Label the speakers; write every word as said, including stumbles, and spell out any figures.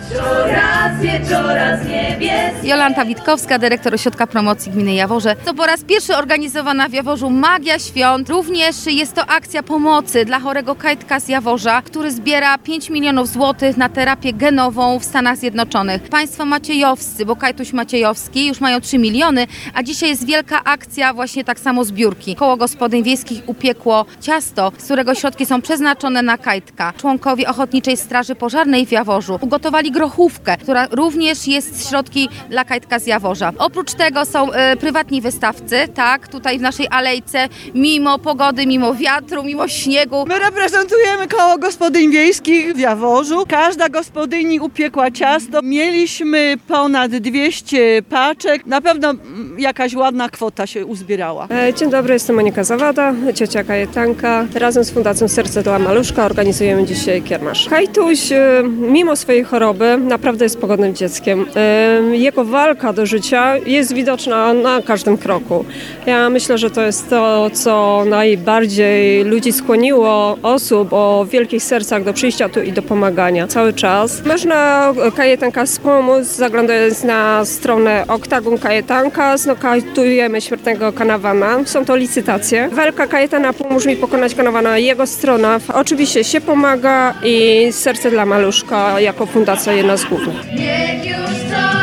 Speaker 1: Coraz wieczora z niebies.
Speaker 2: Jolanta Witkowska, dyrektor Ośrodka Promocji Gminy Jaworze. To po raz pierwszy organizowana w Jaworzu Magia Świąt. Również jest to akcja pomocy dla chorego Kajtka z Jaworza, który zbiera pięć milionów złotych na terapię genową w Stanach Zjednoczonych. Państwo maciejowscy, bo Kajtuś Maciejowski już mają trzy miliony, a dzisiaj jest wielka akcja właśnie tak samo zbiórki. Koło Gospodyń Wiejskich upiekło ciasto, z którego środki są przeznaczone na Kajtka. Członkowie Ochotniczej Straży Pożarnej w Jaworzu ugotowali grochówkę, która również jest środki dla Kajtka z Jaworza. Oprócz tego są e, prywatni wystawcy, tak, tutaj w naszej alejce, mimo pogody, mimo wiatru, mimo śniegu.
Speaker 3: My reprezentujemy Koło Gospodyń Wiejskich w Jaworzu. Każda gospodyni upiekła ciasto. Mieliśmy ponad dwieście paczek. Na pewno jakaś ładna kwota się uzbierała.
Speaker 4: Dzień dobry, jestem Monika Zawada, ciocia Kajetanka. Razem z Fundacją Serce dla Maluszka organizujemy dzisiaj kiermasz. Kajtuś, mimo swojej choroby, naprawdę jest pogodnym dzieckiem. Jego walka do życia jest widoczna na każdym kroku. Ja myślę, że to jest to, co najbardziej ludzi skłoniło, osób o wielkich sercach do przyjścia tu i do pomagania cały czas. Można Kajetanka wspomóc, zaglądając na stronę Oktagon Kajetanka, znokajtujemy śmiertnego kanawana. Są to licytacje. Walka Kajetana pomóż mi pokonać kanawana, jego strona. Oczywiście się pomaga i Serce dla Maluszka jako fundacja jedna z głównych.
Speaker 1: Niech już to